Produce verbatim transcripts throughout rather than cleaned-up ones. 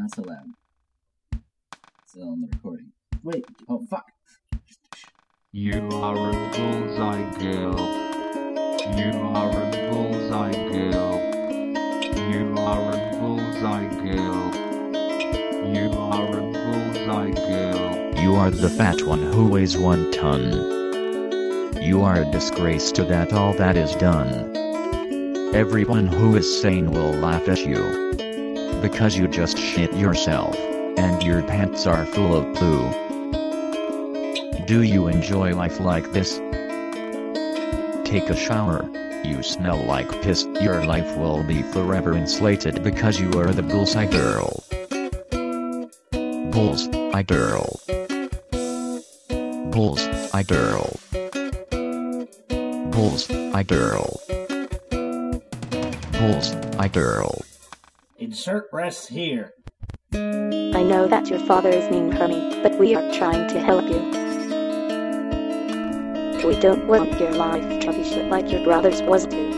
Not so loud. Still on the recording. Wait, oh fuck. You are a bullseye girl. You are a bullseye girl. You are a bullseye girl. You are a bullseye girl. You are the fat one who weighs one ton. You are a disgrace to that all that is done. Everyone who is sane will laugh at you, because you just shit yourself, and your pants are full of poo. Do you enjoy life like this? Take a shower. You smell like piss. Your life will be forever insulated because you are the bullseye girl. Bullseye girl. Bullseye girl. Bullseye girl. Bullseye girl. Insert breasts here. I know that your father is mean, Hermie, but we are trying to help you. We don't want your life to be shit like your brother's was too.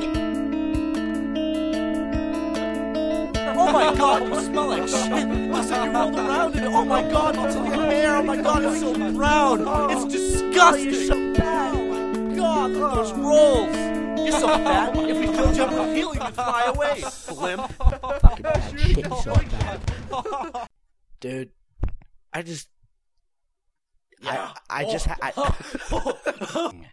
Oh my god, you smell like shit! Listen, you rolled around in it! Oh my god, it's in your hair! Oh my god, it's so brown! It's disgusting! You're so bad! Oh my god, look at those rolls! You're so fat, if we filled you up with helium, you'd fly away, blimp! Fucking bad shit, so bad. Dude, I just... Yeah. I, I just... Ha- I,